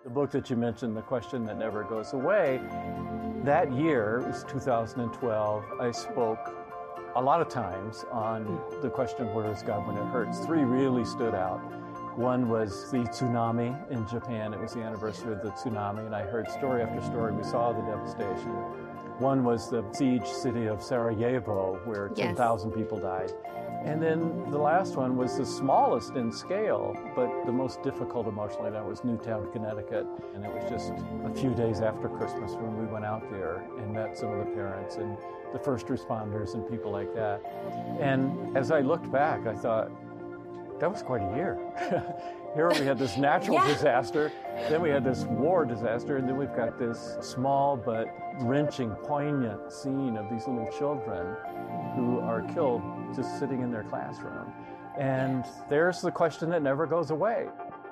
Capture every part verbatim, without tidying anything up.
The book that you mentioned, The Question That Never Goes Away, that year, it was two thousand twelve, I spoke a lot of times on the question, where is God when it hurts? Three really stood out. One was the tsunami in Japan. It was the anniversary of the tsunami, and I heard story after story. We saw the devastation. One was the siege city of Sarajevo, where yes. ten thousand people died. And then the last one was the smallest in scale, but the most difficult emotionally. That was Newtown, Connecticut. And it was just a few days after Christmas when we went out there and met some of the parents and the first responders and people like that. And as I looked back, I thought, that was quite a year. Here we had this natural yeah. disaster, then we had this war disaster, and then we've got this small but wrenching, poignant scene of these little children who are killed just sitting in their classroom. And there's the question that never goes away.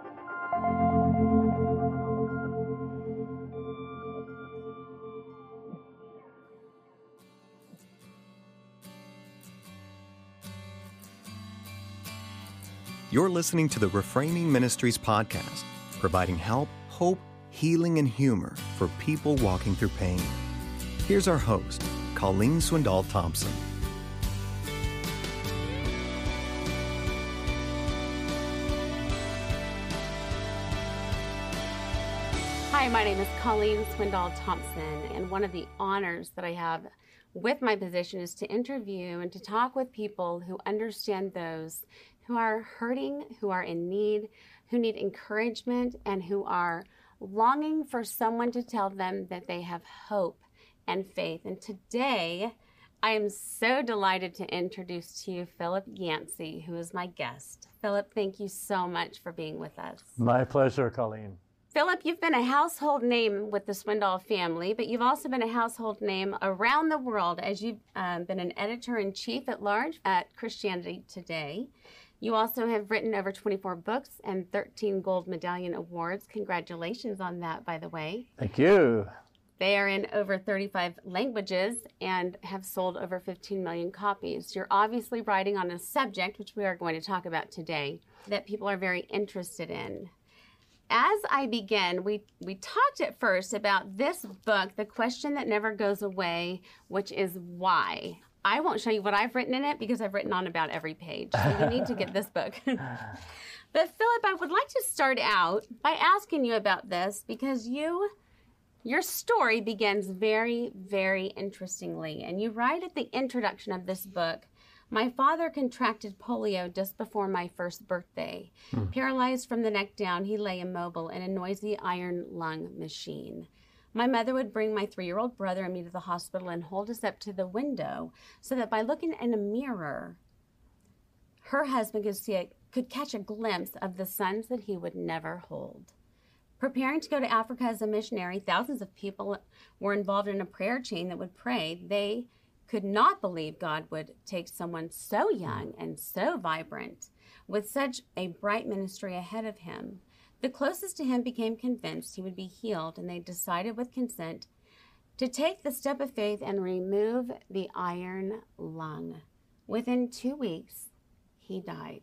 You're listening to the Reframing Ministries podcast, providing help, hope, healing, and humor for people walking through pain. Here's our host, Colleen Swindoll Thompson. Hi, my name is Colleen Swindoll Thompson, and one of the honors that I have with my position is to interview and to talk with people who understand those who are hurting, who are in need, who need encouragement, and who are longing for someone to tell them that they have hope and faith. And today, I am so delighted to introduce to you Philip Yancey, who is my guest. Philip, thank you so much for being with us. My pleasure, Colleen. Philip, you've been a household name with the Swindoll family, but you've also been a household name around the world as you've um, been an editor-in-chief at large at Christianity Today. You also have written over twenty-four books and thirteen Gold Medallion Awards. Congratulations on that, by the way. Thank you. They are in over thirty-five languages and have sold over fifteen million copies. You're obviously writing on a subject, which we are going to talk about today, that people are very interested in. As I begin, we, we talked at first about this book, The Question That Never Goes Away, which is why. I won't show you what I've written in it because I've written on about every page. So you need to get this book. But Philip, I would like to start out by asking you about this because you, your story begins very, very interestingly. And you write at the introduction of this book, my father contracted polio just before my first birthday. Hmm. Paralyzed from the neck down, he lay immobile in a noisy iron lung machine. My mother would bring my three-year-old brother and me to the hospital and hold us up to the window so that by looking in a mirror, her husband could see a, could catch a glimpse of the sons that he would never hold. Preparing to go to Africa as a missionary, thousands of people were involved in a prayer chain that would pray. They could not believe God would take someone so young and so vibrant with such a bright ministry ahead of him. The closest to him became convinced he would be healed, and they decided with consent to take the step of faith and remove the iron lung. Within two weeks, he died.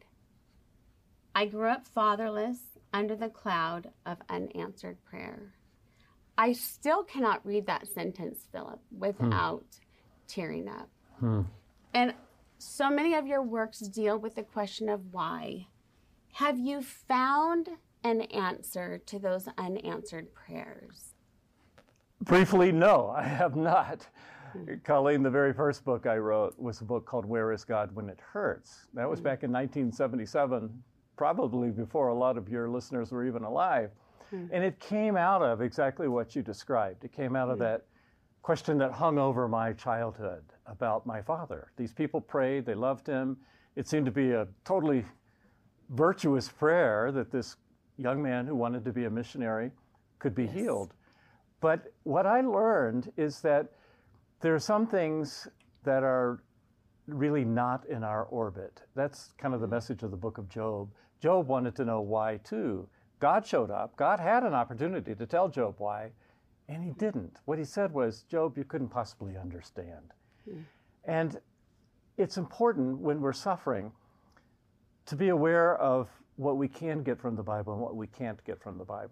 I grew up fatherless under the cloud of unanswered prayer. I still cannot read that sentence, Philip, without hmm. tearing up. Hmm. And so many of your works deal with the question of why. Have you found an answer to those unanswered prayers? Briefly, no, I have not. Hmm. Colleen, the very first book I wrote was a book called Where is God When It Hurts? That was hmm. back in nineteen seventy-seven, probably before a lot of your listeners were even alive. Hmm. And it came out of exactly what you described. It came out of hmm. that question that hung over my childhood about my father. These people prayed, they loved him. It seemed to be a totally virtuous prayer that this young man who wanted to be a missionary could be yes. healed. But what I learned is that there are some things that are really not in our orbit. That's kind of the message of the book of Job. Job wanted to know why too. God showed up. God had an opportunity to tell Job why, and he didn't. What he said was, Job, you couldn't possibly understand. Mm. And it's important when we're suffering to be aware of what we can get from the Bible and what we can't get from the Bible.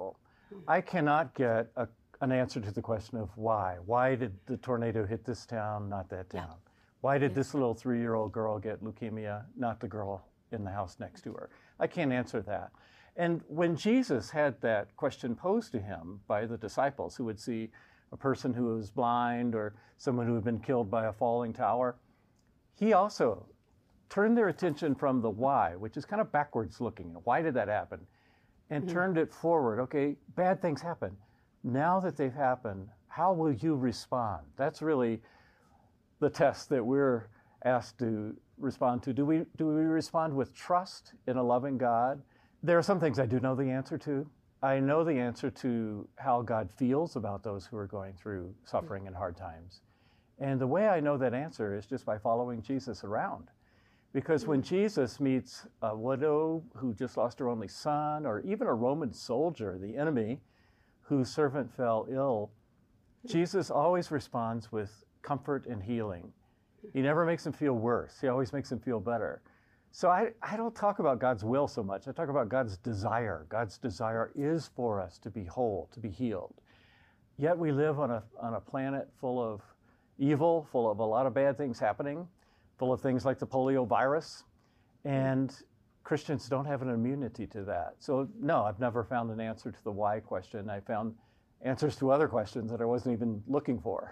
I cannot get a, an answer to the question of why. Why did the tornado hit this town, not that town? Yeah. Why did this little three-year-old girl get leukemia, not the girl in the house next to her? I can't answer that. And when Jesus had that question posed to him by the disciples who would see a person who was blind or someone who had been killed by a falling tower, he also turned their attention from the why, which is kind of backwards looking. Why did that happen? And mm-hmm. turned it forward. Okay, bad things happen. Now that they've happened, how will you respond? That's really the test that we're asked to respond to. Do we, do we respond with trust in a loving God? There are some things I do know the answer to. I know the answer to how God feels about those who are going through suffering and hard times. And the way I know that answer is just by following Jesus around. Because when Jesus meets a widow who just lost her only son, or even a Roman soldier, the enemy, whose servant fell ill, Jesus always responds with comfort and healing. He never makes him feel worse. He always makes him feel better. So I, I don't talk about God's will so much. I talk about God's desire. God's desire is for us to be whole, to be healed. Yet we live on a, on a planet full of evil, full of a lot of bad things happening, full of things like the polio virus, and Christians don't have an immunity to that. So no, I've never found an answer to the why question. I found answers to other questions that I wasn't even looking for.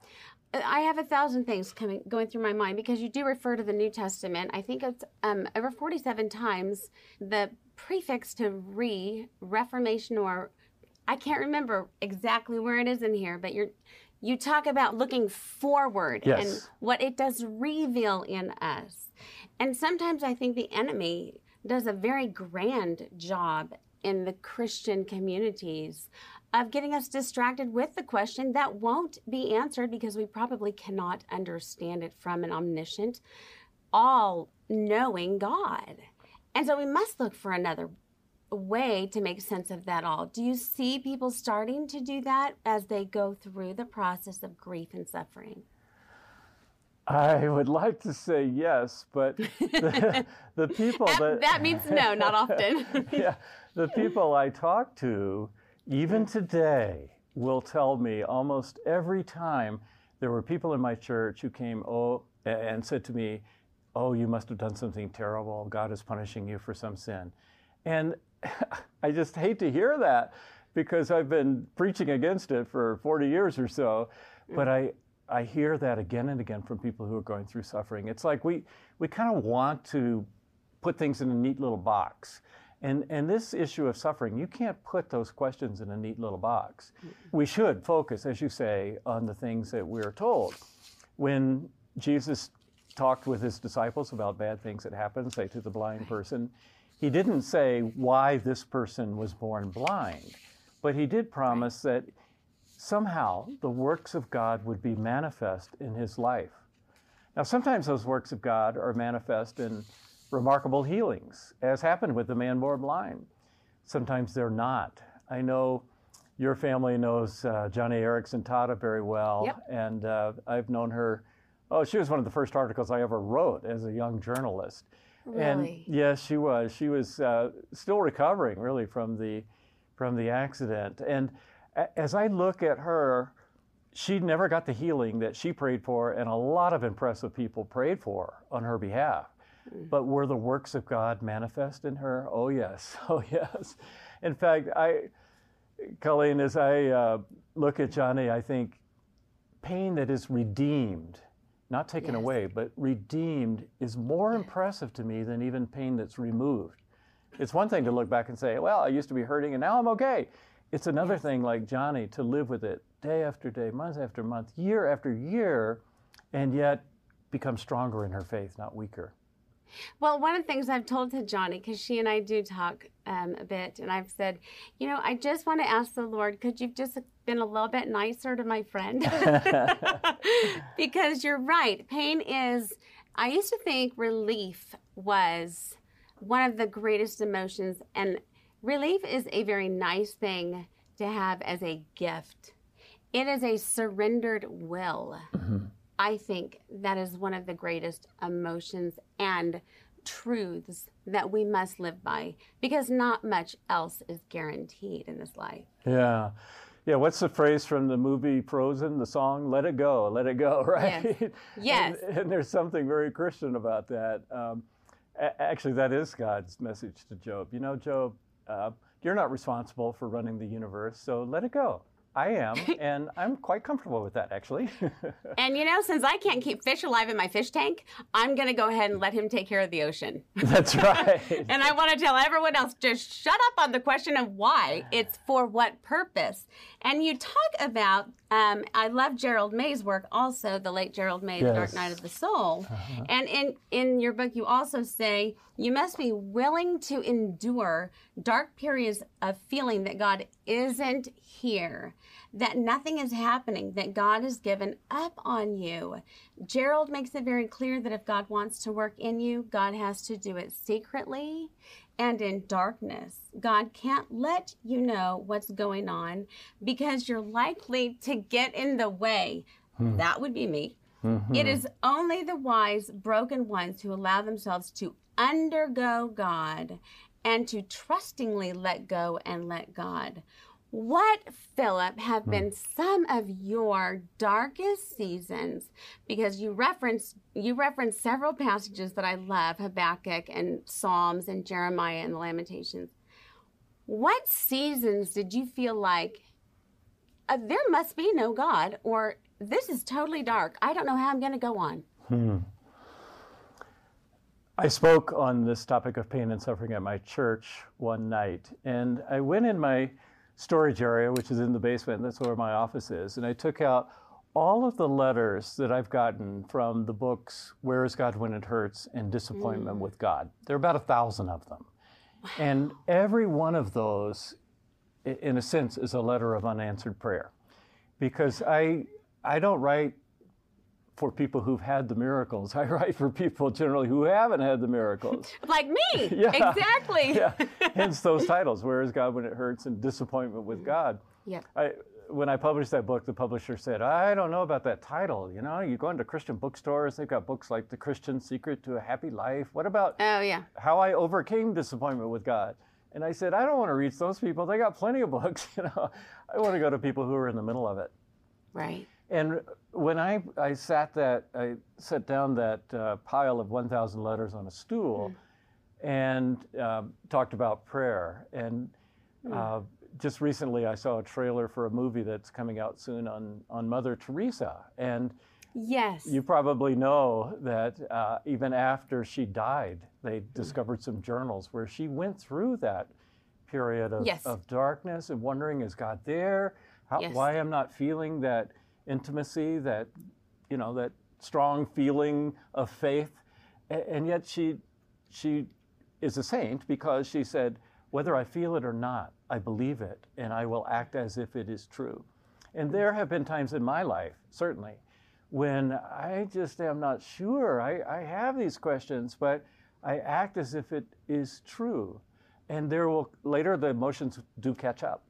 I have a thousand things coming going through my mind because you do refer to the New Testament. I think it's um, over forty-seven times the prefix to re, reformation, or I can't remember exactly where it is in here, but you're you talk about looking forward yes. and what it does reveal in us. And sometimes I think the enemy does a very grand job in the Christian communities of getting us distracted with the question that won't be answered because we probably cannot understand it from an omniscient, all-knowing God. And so we must look for another way to make sense of that all. Do you see people starting to do that as they go through the process of grief and suffering? I would like to say yes, but the, the people that... That means no, not often. Yeah, the people I talk to, even today, will tell me almost every time there were people in my church who came oh, and said to me, oh, you must have done something terrible. God is punishing you for some sin. And I just hate to hear that because I've been preaching against it for forty years or so. But I, I hear that again and again from people who are going through suffering. It's like we, we kind of want to put things in a neat little box. And, and this issue of suffering, you can't put those questions in a neat little box. We should focus, as you say, on the things that we're told. When Jesus talked with his disciples about bad things that happen, say to the blind person, he didn't say why this person was born blind, but he did promise that somehow the works of God would be manifest in his life. Now, sometimes those works of God are manifest in remarkable healings, as happened with the man born blind. Sometimes they're not. I know your family knows uh, Joni Eareckson Tada very well, yep. and uh, I've known her. Oh, she was one of the first articles I ever wrote as a young journalist. Really? And yes, she was. She was uh, still recovering, really, from the from the accident. And a- as I look at her, she never got the healing that she prayed for, and a lot of impressive people prayed for on her behalf. But were the works of God manifest in her? Oh, yes. Oh, yes. In fact, I, Colleen, as I uh, look at Joni, I think pain that is redeemed, not taken yes. away, but redeemed is more yes. impressive to me than even pain that's removed. It's one thing to look back and say, well, I used to be hurting and now I'm okay. It's another yes. thing like Joni to live with it day after day, month after month, year after year, and yet become stronger in her faith, not weaker. Well, one of the things I've told to Joni, because she and I do talk um, a bit, and I've said, you know, I just want to ask the Lord, could you just been a little bit nicer to my friend? Because you're right. Pain is, I used to think relief was one of the greatest emotions, and relief is a very nice thing to have as a gift. It is a surrendered will. Mm-hmm. I think that is one of the greatest emotions and truths that we must live by, because not much else is guaranteed in this life. Yeah. Yeah, what's the phrase from the movie Frozen, the song, let it go, let it go, right? Yes. Yes. And, and there's something very Christian about that. Um, a- actually, that is God's message to Job. You know, Job, uh, you're not responsible for running the universe, so let it go. I am, and I'm quite comfortable with that, actually. And you know, since I can't keep fish alive in my fish tank, I'm going to go ahead and let him take care of the ocean. That's right. And I want to tell everyone else, just shut up on the question of why. It's for what purpose. And you talk about, um, I love Gerald May's work also, the late Gerald May, Yes. The Dark Night of the Soul. Uh-huh. And in, in your book, you also say, you must be willing to endure dark periods of feeling that God isn't here, that nothing is happening, that God has given up on you. Gerald makes it very clear that if God wants to work in you, God has to do it secretly and in darkness. God can't let you know what's going on because you're likely to get in the way. Hmm. That would be me. Mm-hmm. It is only the wise, broken ones who allow themselves to undergo God and to trustingly let go and let God. What, Philip, have been some of your darkest seasons? Because you referenced you referenced several passages that I love, Habakkuk and Psalms and Jeremiah and the Lamentations. What seasons did you feel like uh, there must be no God, or this is totally dark, I don't know how I'm going to go on? Hmm. I spoke on this topic of pain and suffering at my church one night, and I went in my storage area, which is in the basement. That's where my office is. And I took out all of the letters that I've gotten from the books, Where is God When It Hurts and Disappointment mm. with God. There are about a thousand of them. Wow. And every one of those, in a sense, is a letter of unanswered prayer. Because I, I don't write for people who've had the miracles. I write for people generally who haven't had the miracles. Like me, yeah. Exactly. Yeah. Hence those titles, Where is God When It Hurts and Disappointment with God. Yeah. I, when I published that book, the publisher said, I don't know about that title. You know, you go into Christian bookstores, they've got books like The Christian Secret to a Happy Life. What about oh, yeah. How I Overcame Disappointment with God? And I said, I don't want to reach those people. They got plenty of books. You know, I want to go to people who are in the middle of it. Right. And when I, I sat that I set down that uh, pile of one thousand letters on a stool mm. and uh, talked about prayer. And mm. uh, just recently I saw a trailer for a movie that's coming out soon on, on Mother Teresa. And yes, you probably know that uh, even after she died, they discovered some journals where she went through that period of, yes. of darkness and wondering, is God there? How, yes. Why I'm not feeling that intimacy, that, you know, that strong feeling of faith. And yet she she is a saint because she said, whether I feel it or not, I believe it, and I will act as if it is true. And there have been times in my life, certainly, when I just am not sure. I, I have these questions, but I act as if it is true. And there will, later the emotions do catch up.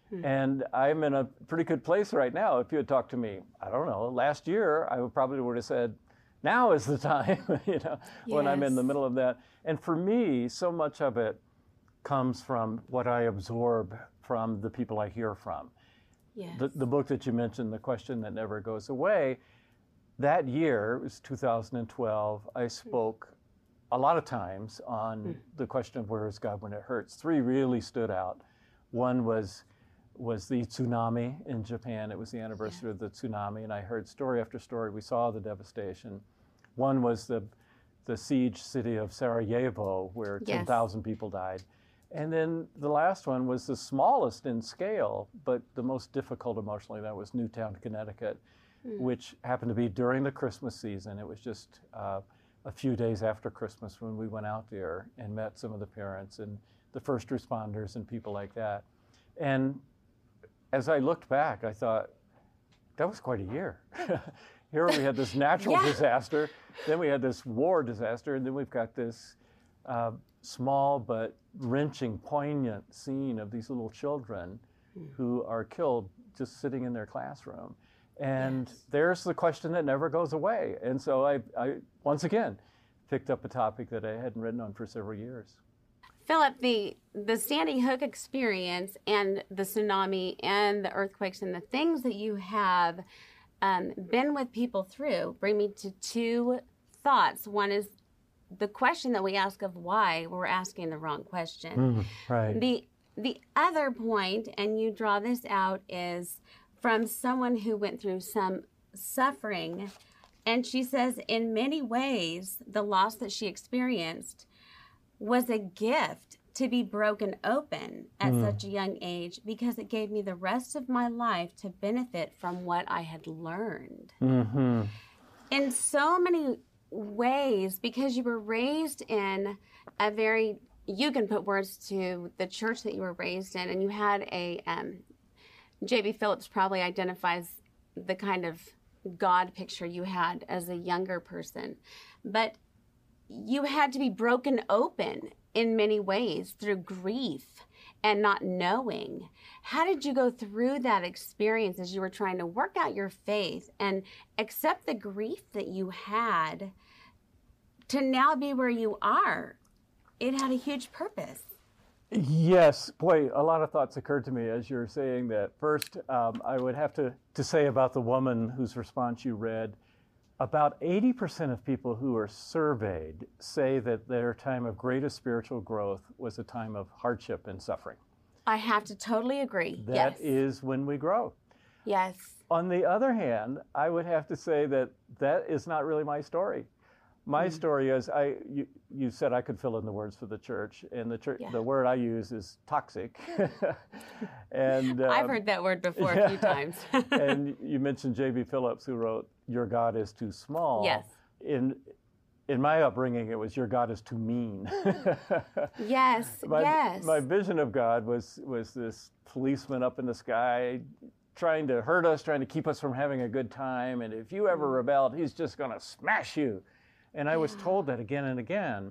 And I'm in a pretty good place right now. If you had talked to me, I don't know, last year, I would probably would have said, now is the time, you know, yes. when I'm in the middle of that. And for me, so much of it comes from what I absorb from the people I hear from. Yes. The, the book that you mentioned, The Question That Never Goes Away, that year, it was two thousand twelve, I spoke a lot of times on mm. the question of where is God when it hurts. Three really stood out. One was was the tsunami in Japan. It was the anniversary yeah. of the tsunami, and I heard story after story. We saw the devastation. One was the the siege city of Sarajevo, where yes. ten thousand people died. And then the last one was the smallest in scale, but the most difficult emotionally. That was Newtown, Connecticut, mm. which happened to be during the Christmas season. It was just uh, a few days after Christmas when we went out there and met some of the parents and the first responders and people like that. And as I looked back, I thought, that was quite a year. Here we had this natural yeah. disaster, then we had this war disaster, and then we've got this uh, small but wrenching, poignant scene of these little children mm. who are killed just sitting in their classroom. And yes. there's the question that never goes away. And so I, I once again, picked up a topic that I hadn't written on for several years. Philip, the, the Sandy Hook experience and the tsunami and the earthquakes and the things that you have um, been with people through bring me to two thoughts. One is the question that we ask of why, we're asking the wrong question. Mm, right. The, the other point, and you draw this out, is from someone who went through some suffering, and she says in many ways the loss that she experienced was a gift to be broken open at mm. such a young age, because it gave me the rest of my life to benefit from what I had learned. Mm-hmm. In so many ways, because you were raised in a very, you can put words to the church that you were raised in, and you had a, um, J B. Phillips probably identifies the kind of God picture you had as a younger person. But you had to be broken open in many ways through grief and not knowing. How did you go through that experience as you were trying to work out your faith and accept the grief that you had to now be where you are? It had a huge purpose. Yes, boy, a lot of thoughts occurred to me as you're saying that. First, um, I would have to, to say about the woman whose response you read, about eighty percent of people who are surveyed say that their time of greatest spiritual growth was a time of hardship and suffering. I have to totally agree. That yes. is when we grow. Yes. On the other hand, I would have to say that that is not really my story. My mm. story is, I you, you said I could fill in the words for the church, and the church, yeah. the word I use is toxic. and um, I've heard that word before yeah. a few times. And you mentioned J B. Phillips, who wrote, "Your God is too small." Yes. In in my upbringing, it was, "Your God is too mean." Yes. my, yes. My vision of God was was this policeman up in the sky, trying to hurt us, trying to keep us from having a good time. And if you ever rebelled, he's just going to smash you. And I was told that again and again.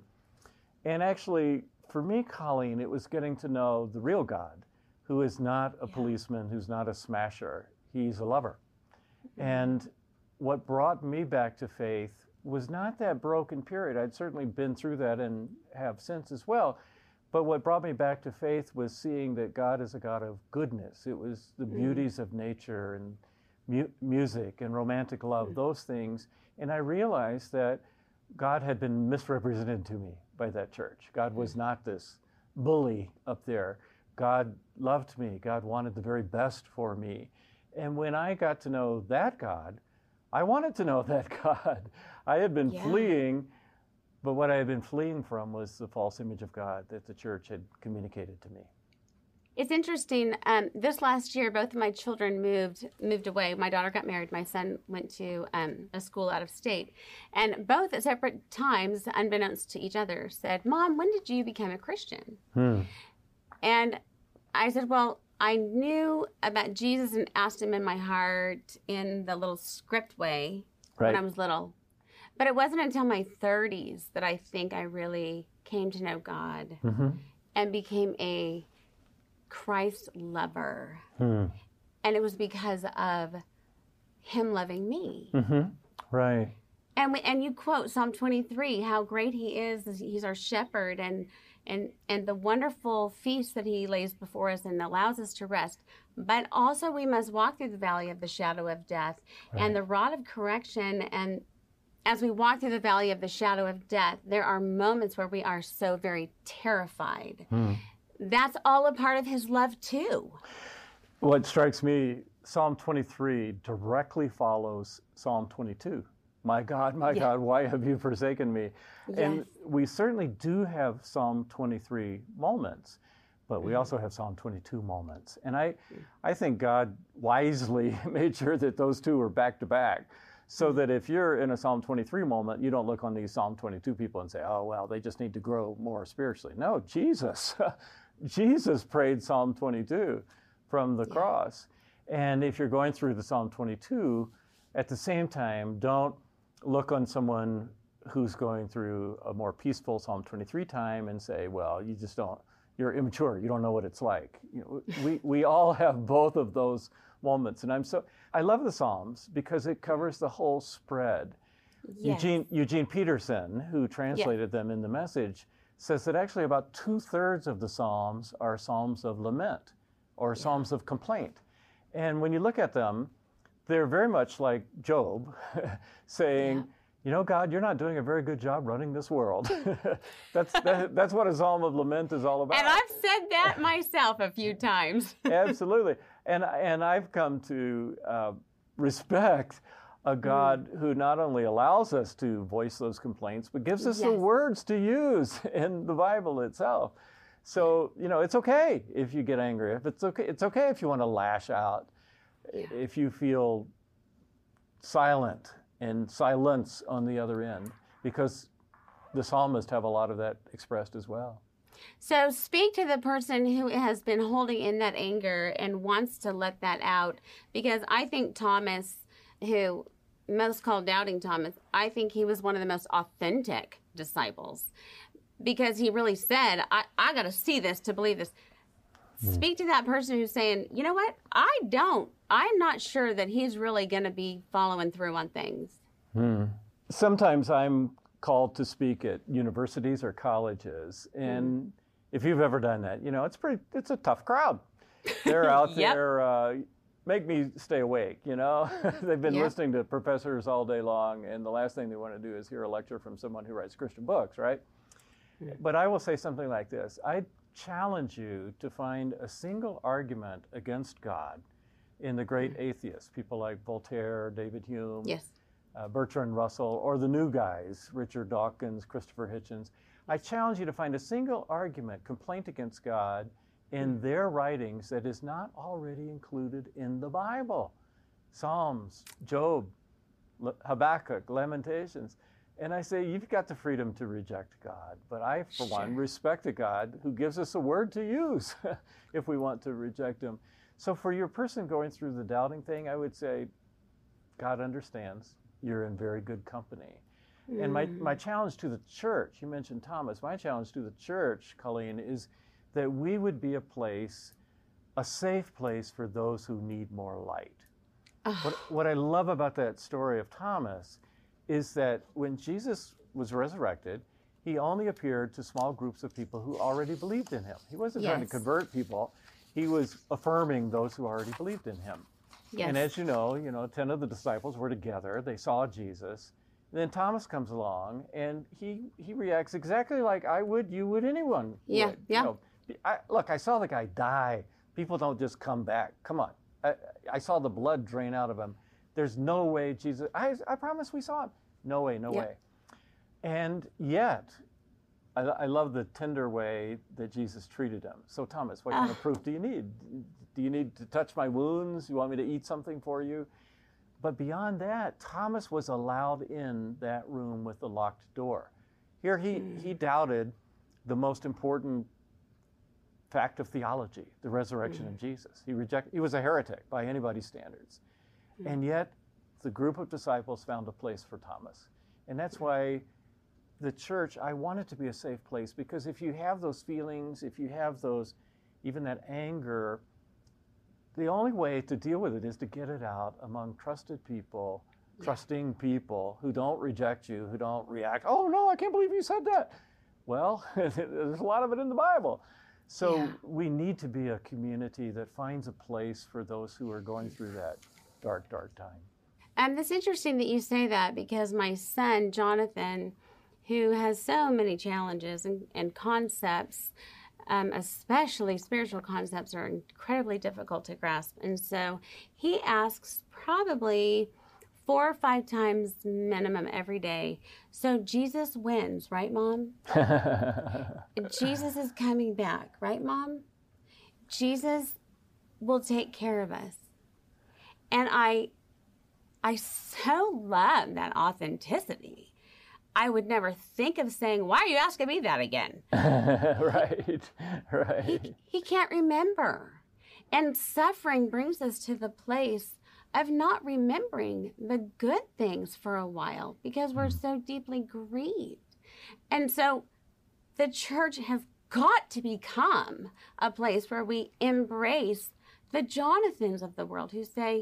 And actually, for me, Colleen, it was getting to know the real God, who is not a yeah. policeman, who's not a smasher. He's a lover. Mm-hmm. And what brought me back to faith was not that broken period. I'd certainly been through that and have since as well. But what brought me back to faith was seeing that God is a God of goodness. It was the mm-hmm. beauties of nature and mu- music and romantic love, mm-hmm. those things. And I realized that God had been misrepresented to me by that church. God was not this bully up there. God loved me. God wanted the very best for me. And when I got to know that God, I wanted to know that God. I had been yeah. fleeing, but what I had been fleeing from was the false image of God that the church had communicated to me. It's interesting. Um, this last year, both of my children moved moved away. My daughter got married. My son went to um, a school out of state. And both at separate times, unbeknownst to each other, said, "Mom, when did you become a Christian?" Hmm. And I said, well, I knew about Jesus and asked him in my heart in the little script way right. when I was little. But it wasn't until my thirties that I think I really came to know God mm-hmm. and became a Christ lover. Hmm. And it was because of him loving me. Mm-hmm. Right. And we, and you quote Psalm twenty-three, how great he is. He's our shepherd, and and and the wonderful feast that he lays before us and allows us to rest. But also we must walk through the valley of the shadow of death right. and the rod of correction. And as we walk through the valley of the shadow of death, there are moments where we are so very terrified. Hmm. That's all a part of his love too. What strikes me, Psalm twenty-three directly follows Psalm twenty-two. My God, my yeah. God, why have you forsaken me? Yes. And we certainly do have Psalm twenty-three moments, but we also have Psalm twenty-two moments. And I, I think God wisely made sure that those two were back to back, so that if you're in a Psalm twenty-three moment, you don't look on these Psalm twenty-two people and say, oh, well, they just need to grow more spiritually. No, Jesus. Jesus prayed Psalm twenty-two from the yeah. cross. And if you're going through the Psalm twenty-two, at the same time, don't look on someone who's going through a more peaceful Psalm twenty-three time and say, well, you just don't, you're immature, you don't know what it's like. You know, we, we all have both of those moments. And I'm so, I love the Psalms because it covers the whole spread. Yes. Eugene, Eugene Peterson, who translated yes. them in the Message, says that actually about two-thirds of the Psalms are Psalms of lament or yeah. Psalms of complaint. And when you look at them, they're very much like Job saying, yeah. you know, God, you're not doing a very good job running this world. that's that, that's what a Psalm of lament is all about. And I've said that myself a few times. Absolutely. And, and I've come to uh, respect a God mm. who not only allows us to voice those complaints, but gives us yes. the words to use in the Bible itself. So, you know, it's okay if you get angry. If it's okay, it's okay if you want to lash out. Yeah. If you feel silent and silence on the other end, because the psalmists have a lot of that expressed as well. So speak to the person who has been holding in that anger and wants to let that out, because I think Thomas, who most called Doubting Thomas, I think he was one of the most authentic disciples, because he really said, I, I got to see this to believe this. Mm. Speak to that person who's saying, you know what, I don't. I'm not sure that he's really going to be following through on things. Mm. Sometimes I'm called to speak at universities or colleges, and mm. if you've ever done that, you know, it's pretty, it's a tough crowd. They're out yep. there, uh, make me stay awake, you know. They've been yep. listening to professors all day long, and the last thing they want to do is hear a lecture from someone who writes Christian books, right? Mm. But I will say something like this. I challenge you to find a single argument against God in the great mm. atheists, people like Voltaire, David Hume, yes. uh, Bertrand Russell, or the new guys, Richard Dawkins, Christopher Hitchens. I challenge you to find a single argument, complaint against God, in their writings that is not already included in the Bible. Psalms, Job, Habakkuk, Lamentations. And I say, you've got the freedom to reject God. But I, for sure. one, respect a God who gives us a word to use if we want to reject him. So for your person going through the doubting thing, I would say, God understands. You're in very good company. Mm. And my, my challenge to the church, you mentioned Thomas, my challenge to the church, Colleen, is that we would be a place, a safe place for those who need more light. Oh. What, what I love about that story of Thomas is that when Jesus was resurrected, he only appeared to small groups of people who already believed in him. He wasn't yes. trying to convert people. He was affirming those who already believed in him. Yes. And as you know, you know, ten of the disciples were together. They saw Jesus. And then Thomas comes along, and he he reacts exactly like I would, you would, anyone yeah, would. Yeah, you know, I, look, I saw the guy die. People don't just come back. Come on. I, I saw the blood drain out of him. There's no way Jesus, I, I promise we saw him. No way, no yeah. way. And yet, I, I love the tender way that Jesus treated him. So Thomas, what kind uh. of proof do you need? Do you need to touch my wounds? You want me to eat something for you? But beyond that, Thomas was allowed in that room with the locked door. Here he, mm. he doubted the most important fact of theology, the resurrection mm. of Jesus. He rejected, he was a heretic by anybody's standards. Mm. And yet, the group of disciples found a place for Thomas. And that's why the church, I want it to be a safe place, because if you have those feelings, if you have those, even that anger, the only way to deal with it is to get it out among trusted people, yeah. trusting people who don't reject you, who don't react, oh no, I can't believe you said that. Well, there's a lot of it in the Bible. So yeah. we need to be a community that finds a place for those who are going through that dark, dark time. And it's interesting that you say that, because my son, Jonathan, who has so many challenges and, and concepts, um, especially spiritual concepts, are incredibly difficult to grasp. And so he asks probably four or five times minimum every day, so Jesus wins, right, Mom? Jesus is coming back, right, Mom? Jesus will take care of us. And I, I so love that authenticity. I would never think of saying, why are you asking me that again? right, right. He, he can't remember. And suffering brings us to the place of not remembering the good things for a while, because we're so deeply grieved. And so the church has got to become a place where we embrace the Jonathans of the world who say,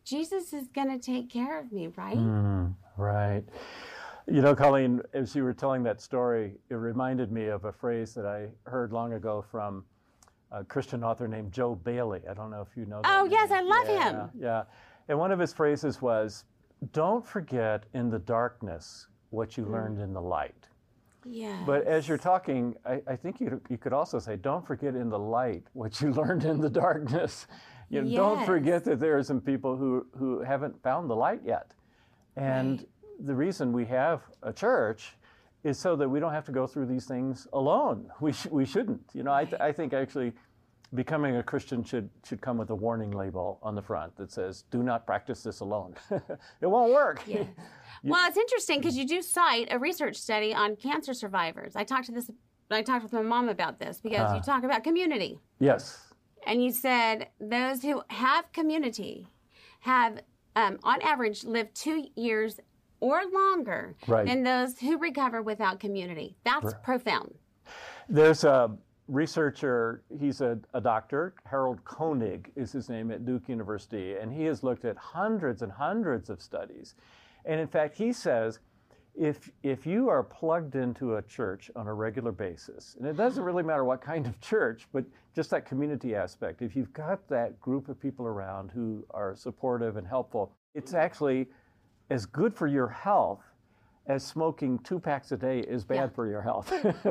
Jesus is going to take care of me, right? Mm, right. You know, Colleen, as you were telling that story, it reminded me of a phrase that I heard long ago from a Christian author named Joe Bailey. I don't know if you know that Oh, name. yes, I love yeah, him. Yeah. And one of his phrases was, don't forget in the darkness what you mm. learned in the light. Yeah. But as you're talking, I, I think you you could also say, don't forget in the light what you learned in the darkness. You know, yes. Don't forget that there are some people who, who haven't found the light yet. And right. the reason we have a church is so that we don't have to go through these things alone. We sh- we shouldn't. You know, right. I th- I think actually becoming a Christian should should come with a warning label on the front that says, do not practice this alone. It won't work. Yes. Well, it's interesting because you do cite a research study on cancer survivors. I talked to this. I talked with my mom about this because uh, you talk about community. Yes. And you said those who have community have, um, on average, lived two years or longer right. than those who recover without community. That's right. profound. There's a researcher, he's a, a doctor, Harold Koenig is his name at Duke University, and he has looked at hundreds and hundreds of studies. And in fact, he says, if if you are plugged into a church on a regular basis, and it doesn't really matter what kind of church, but just that community aspect, if you've got that group of people around who are supportive and helpful, it's actually as good for your health as smoking two packs a day is bad yeah. for your health.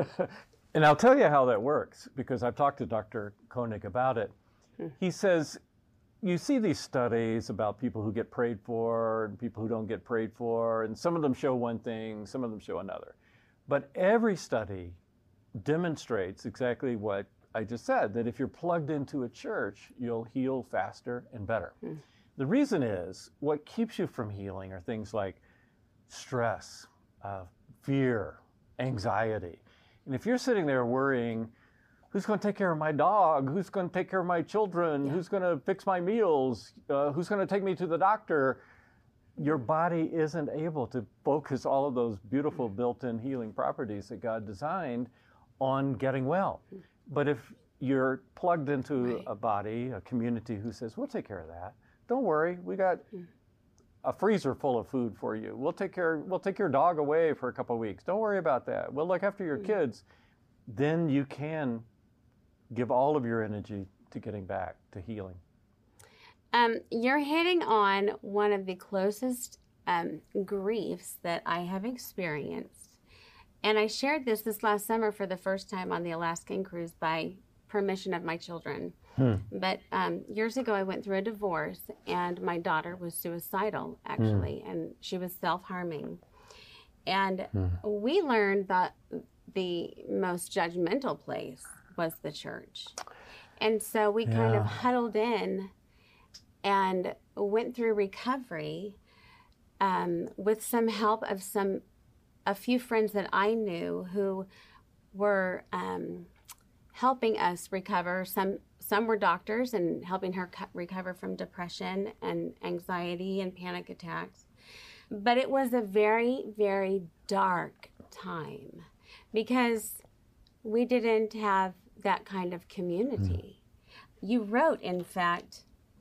And I'll tell you how that works, because I've talked to Doctor Koenig about it. He says, you see these studies about people who get prayed for and people who don't get prayed for, and some of them show one thing, some of them show another. But every study demonstrates exactly what I just said, that if you're plugged into a church, you'll heal faster and better. Mm. The reason is, what keeps you from healing are things like stress, uh, fear, anxiety. And if you're sitting there worrying, who's going to take care of my dog? Who's going to take care of my children? Yeah. Who's going to fix my meals? Uh, who's going to take me to the doctor? Your body isn't able to focus all of those beautiful built-in healing properties that God designed on getting well. But if you're plugged into right. a body, a community who says, we'll take care of that. Don't worry, we got a freezer full of food for you. We'll take care, we'll take your dog away for a couple of weeks. Don't worry about that. We'll look after your mm-hmm. kids. Then you can give all of your energy to getting back to healing. Um, you're hitting on one of the closest um, griefs that I have experienced. And I shared this this last summer for the first time on the Alaskan cruise by permission of my children. Hmm. But um, years ago, I went through a divorce, and my daughter was suicidal, actually, hmm. and she was self-harming. And hmm. we learned that the most judgmental place was the church. And so we yeah. kind of huddled in and went through recovery um, with some help of some a few friends that I knew who were um, helping us recover. Some some were doctors and helping her co- recover from depression and anxiety and panic attacks. But it was a very, very dark time because we didn't have that kind of community. Mm. You wrote, in fact,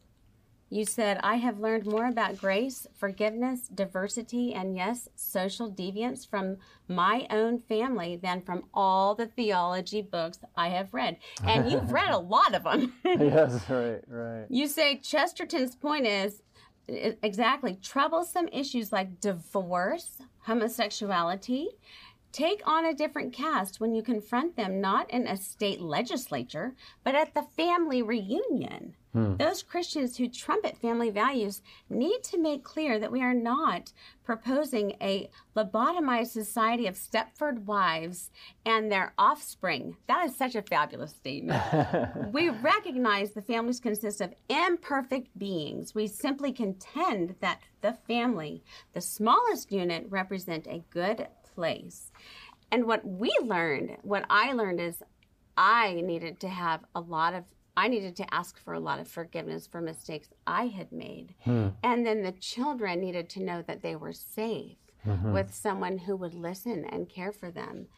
you said, I have learned more about grace, forgiveness, diversity, and yes, social deviance from my own family than from all the theology books I have read. And you've read a lot of them. Yes, right, right. You say Chesterton's point is, exactly, troublesome issues like divorce, homosexuality, take on a different cast when you confront them not in a state legislature, but at the family reunion. Hmm. Those Christians who trumpet family values need to make clear that we are not proposing a lobotomized society of Stepford wives and their offspring. That is such a fabulous statement. We recognize the families consist of imperfect beings. We simply contend that the family, the smallest unit, represent a good place. And what we learned, what I learned is I needed to have a lot of, I needed to ask for a lot of forgiveness for mistakes I had made. Hmm. And then the children needed to know that they were safe mm-hmm. with someone who would listen and care for them.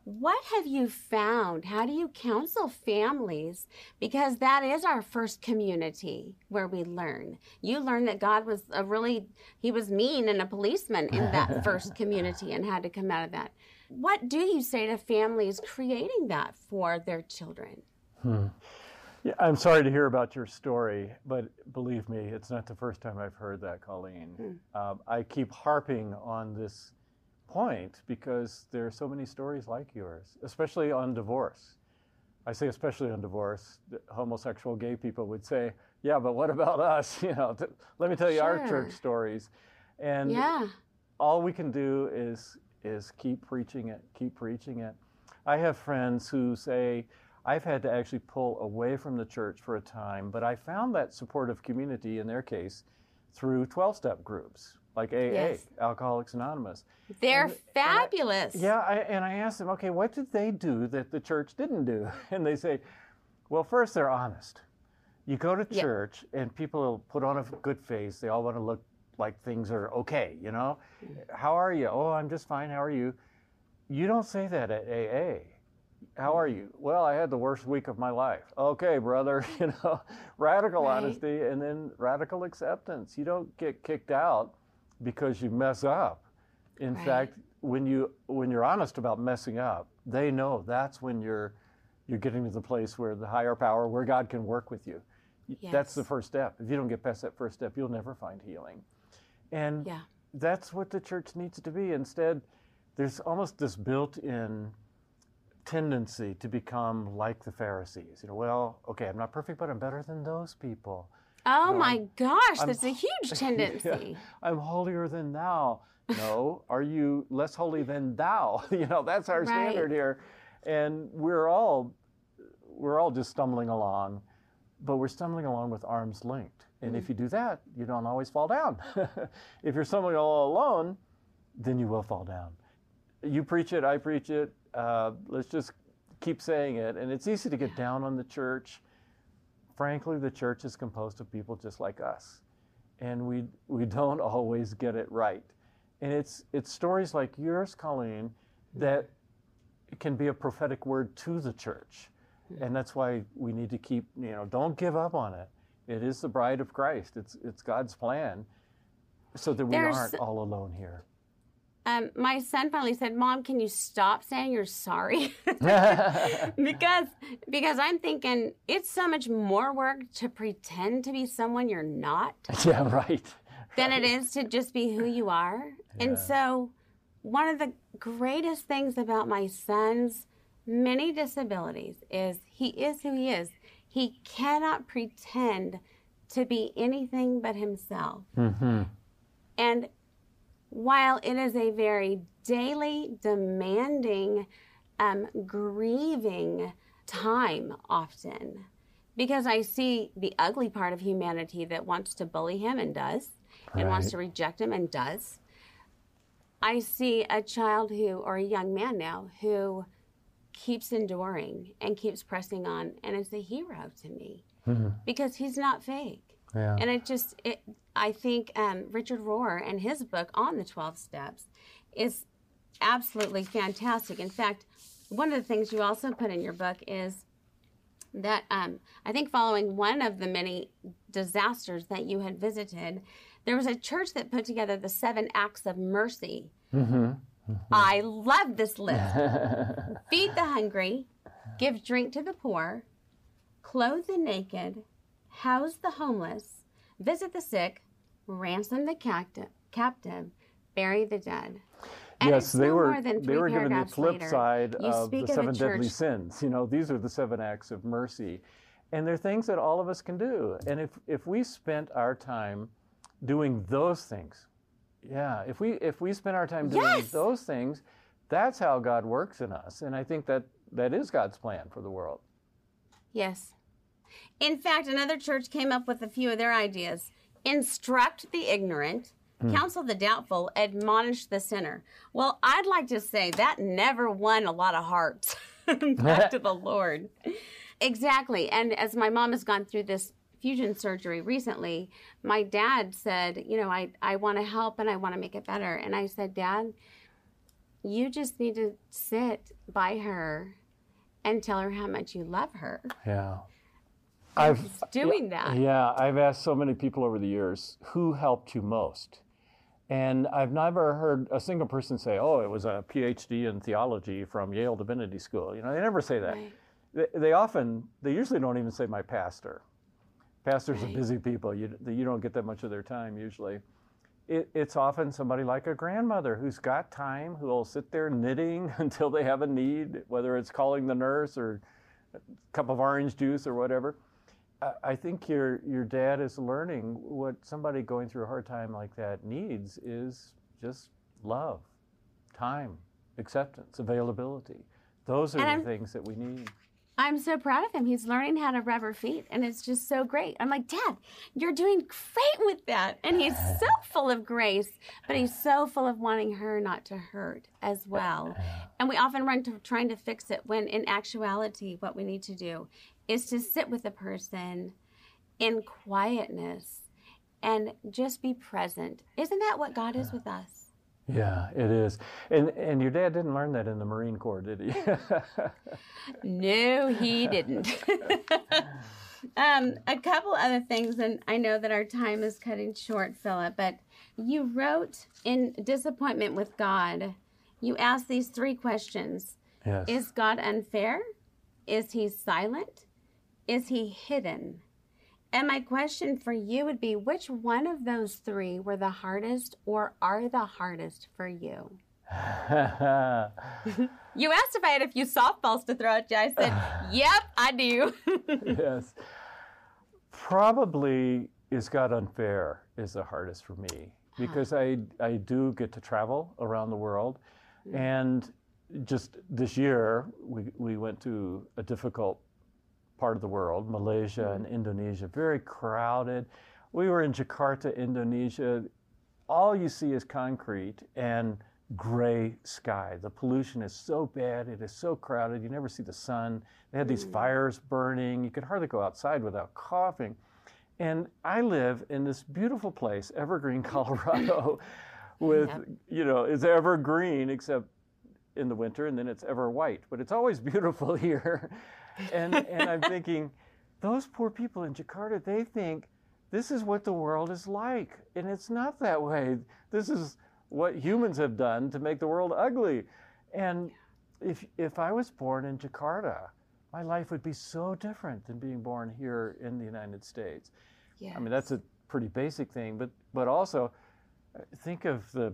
What have you found? How do you counsel families? Because that is our first community where we learn. You learn that God was a really, he was mean and a policeman in that first community and had to come out of that. What do you say to families creating that for their children? Hmm. Yeah, I'm sorry to hear about your story, but believe me, it's not the first time I've heard that, Colleen. Hmm. Um, I keep harping on this point because there are so many stories like yours, especially on divorce. I say especially on divorce. Homosexual gay people would say, yeah, but what about us? You know, th- let me tell you sure. our church stories. And yeah. all we can do is is keep preaching it, keep preaching it. I have friends who say, I've had to actually pull away from the church for a time, but I found that supportive community in their case through twelve-step groups like A A, yes. Alcoholics Anonymous. They're and, fabulous. And I, yeah, I, and I asked them, okay, what did they do that the church didn't do? And they say, well, first, they're honest. You go to church yep. and people put on a good face. They all want to look like things are okay, you know? How are you? Oh, I'm just fine. How are you? You don't say that at A A. How are you? Well, I had the worst week of my life. Okay, brother, you know, radical right. honesty and then radical acceptance. You don't get kicked out because you mess up. In right. fact, when you when you're honest about messing up, they know that's when you're you're getting to the place where the higher power, where God can work with you. Yes. That's the first step. If you don't get past that first step, you'll never find healing. And yeah. that's what the church needs to be. Instead, there's almost this built-in tendency to become like the Pharisees. You know, well, okay, I'm not perfect, but I'm better than those people. Oh no, my I'm, gosh, I'm, that's a huge tendency. Yeah, I'm holier than thou. No, are you less holy than thou? You know, that's our right. standard here. And we're all we're all just stumbling along, but we're stumbling along with arms linked. And mm-hmm. if you do that, you don't always fall down. If you're stumbling all alone, then you will fall down. You preach it, I preach it. Uh, let's just keep saying it. And it's easy to get yeah. down on the church. Frankly, the church is composed of people just like us. And we we don't always get it right. And it's it's stories like yours, Colleen, that can be a prophetic word to the church. And that's why we need to keep, you know, don't give up on it. It is the bride of Christ. It's it's God's plan so that we There's, aren't all alone here. Um, my son finally said, Mom, can you stop saying you're sorry? because because I'm thinking it's so much more work to pretend to be someone you're not. Yeah, right. Than right. it is to just be who you are. Yeah. And so one of the greatest things about my son's many disabilities is he is who he is. He cannot pretend to be anything but himself. Mm-hmm. And while it is a very daily, demanding, um, grieving time often, because I see the ugly part of humanity that wants to bully him and does, right. and wants to reject him and does, I see a child who, or a young man now, who keeps enduring and keeps pressing on and is a hero to me mm-hmm. because he's not fake. Yeah. And it just, it, I think um, Richard Rohr and his book on the twelve steps is absolutely fantastic. In fact, one of the things you also put in your book is that um, I think following one of the many disasters that you had visited, there was a church that put together the seven acts of mercy. Mm-hmm. Mm-hmm. I love this list. Feed the hungry, give drink to the poor, clothe the naked, house the homeless, visit the sick, ransom the captive, captive bury the dead. And yes, they no were they were given the flip later, side of the seven of deadly sins. You know, these are the seven acts of mercy. And they're things that all of us can do. And if, if we spent our time doing those things, yeah, if we if we spend our time doing yes! those things, that's how God works in us. And I think that that is God's plan for the world. Yes. In fact, another church came up with a few of their ideas. Instruct the ignorant, mm. counsel the doubtful, admonish the sinner. Well, I'd like to say that never won a lot of hearts back to the Lord. Exactly. And as my mom has gone through this fusion surgery recently, my dad said, you know, I, I want to help and I want to make it better. And I said, Dad, you just need to sit by her and tell her how much you love her. Yeah. I've I've doing that. Yeah, I've asked so many people over the years, who helped you most? And I've never heard a single person say, oh, it was a P H D in theology from Yale Divinity School. You know, they never say that. Right. They, they often, they usually don't even say my pastor. Pastors Right. are busy people. You, you don't get that much of their time usually. It, it's often somebody like a grandmother who's got time, who will sit there knitting until they have a need, whether it's calling the nurse or a cup of orange juice or whatever. I, I think your your dad is learning what somebody going through a hard time like that needs is just love, time, acceptance, availability. Those are And the I'm- things that we need. I'm so proud of him. He's learning how to rub her feet, and it's just so great. I'm like, Dad, you're doing great with that. And he's so full of grace, but he's so full of wanting her not to hurt as well. And we often run to trying to fix it when in actuality, what we need to do is to sit with the person in quietness and just be present. Isn't that what God is with us? Yeah, it is. And and your dad didn't learn that in the Marine Corps, did he? No, he didn't. um, a couple other things, and I know that our time is cutting short, Philip, but you wrote in Disappointment with God, you asked these three questions. Yes. Is God unfair? Is he silent? Is he hidden? And my question for you would be, which one of those three were the hardest or are the hardest for you? You asked if I had a few softballs to throw at you. I said, yep, I do. Yes. Probably Is God Unfair is the hardest for me because I, I do get to travel around the world. And just this year, we, we went to a difficult part of the world, Malaysia and Indonesia, very crowded. We were in Jakarta, Indonesia. All you see is concrete and gray sky. The pollution is so bad. It is so crowded. You never see the sun. They had these fires burning. You could hardly go outside without coughing. And I live in this beautiful place, Evergreen, Colorado, with, Yep. you know, it's evergreen except in the winter, and then it's ever white. But it's always beautiful here. And and I'm thinking, those poor people in Jakarta, they think this is what the world is like. And it's not that way. This is what humans have done to make the world ugly. And if if I was born in Jakarta, my life would be so different than being born here in the United States. Yes. I mean, that's a pretty basic thing, but but also uh, think of the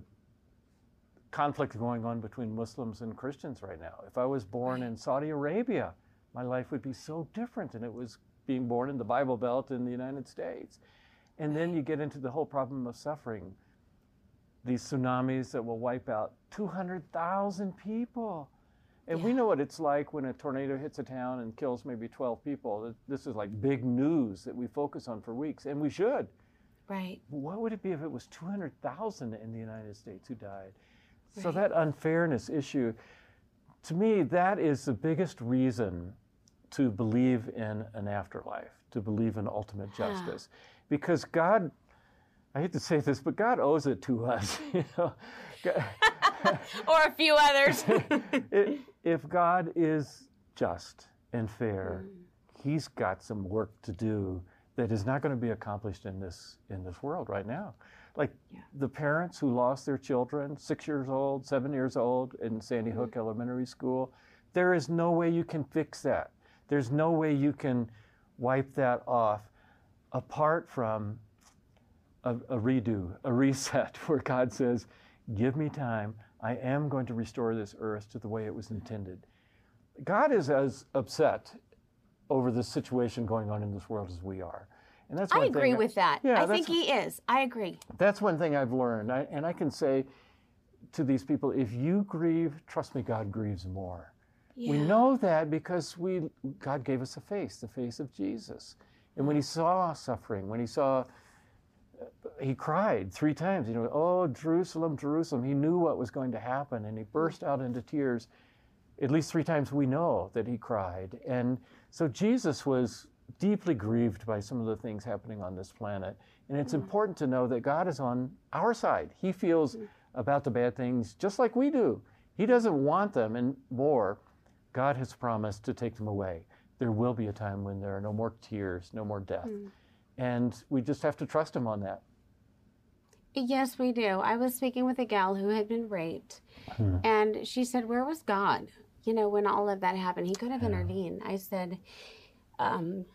conflict going on between Muslims and Christians right now. If I was born Right. in Saudi Arabia, my life would be so different than it was being born in the Bible Belt in the United States. And then you get into the whole problem of suffering. These tsunamis that will wipe out two hundred thousand people. And we Yeah. know what it's like when a tornado hits a town and kills maybe twelve people. This is like big news that we focus on for weeks, and we should. Right. What would it be if it was two hundred thousand in the United States who died? So Right. that unfairness issue, to me, that is the biggest reason to believe in an afterlife, to believe in ultimate justice. Because God, I hate to say this, but God owes it to us. You know? God- Or a few others. It- if God is just and fair, He's got some work to do that is not going to be accomplished in this in this world right now. Like Yeah. the parents who lost their children, six years old, seven years old, in Sandy Hook Elementary School, there is no way you can fix that. There's no way you can wipe that off apart from a, a redo, a reset, where God says, give me time. I am going to restore this earth to the way it was intended. God is as upset over the situation going on in this world as we are. And that's I one agree thing with that. Yeah, I that's- think he is. I agree. That's one thing I've learned. I, and I can say to these people, if you grieve, trust me, God grieves more. We Yeah. know that because we God gave us a face, the face of Jesus. And when he saw suffering, when he saw, he cried three times, you know, oh, Jerusalem, Jerusalem. He knew what was going to happen, and he burst out into tears. At least three times we know that he cried. And so Jesus was deeply grieved by some of the things happening on this planet. And it's important to know that God is on our side. He feels about the bad things just like we do. He doesn't want them, and more, God has promised to take them away. There will be a time when there are no more tears, no more death. Mm. And we just have to trust him on that. Yes, we do. I was speaking with a gal who had been raped, hmm. and she said, where was God? You know, when all of that happened, he could have yeah. intervened. I said, um,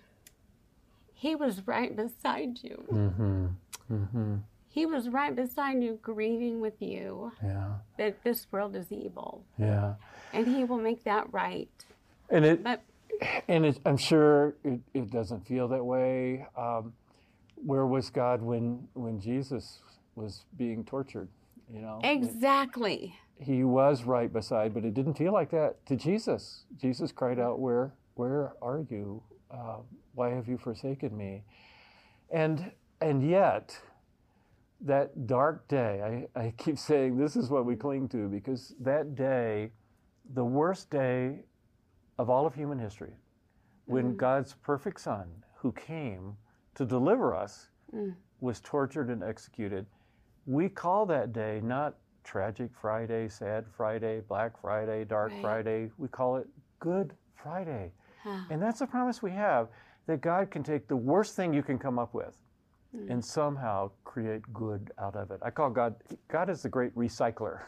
he was right beside you. Mm-hmm. Mm-hmm. He was right beside you, grieving with you yeah. that this world is evil. Yeah. And he will make that right. And it, but, and it, I'm sure it, it doesn't feel that way. Um, where was God when when Jesus was being tortured? You know. Exactly. It, he was right beside, but it didn't feel like that to Jesus. Jesus cried out, "Where, where are you? Uh, why have you forsaken me?" And and yet, that dark day, I, I keep saying this is what we cling to, because that day, the worst day of all of human history, when mm-hmm. God's perfect Son, who came to deliver us, mm. was tortured and executed. We call that day not Tragic Friday, Sad Friday, Black Friday, Dark right. Friday. We call it Good Friday. Huh. And that's a promise we have, that God can take the worst thing you can come up with mm. and somehow create good out of it. I call God, God is the great recycler.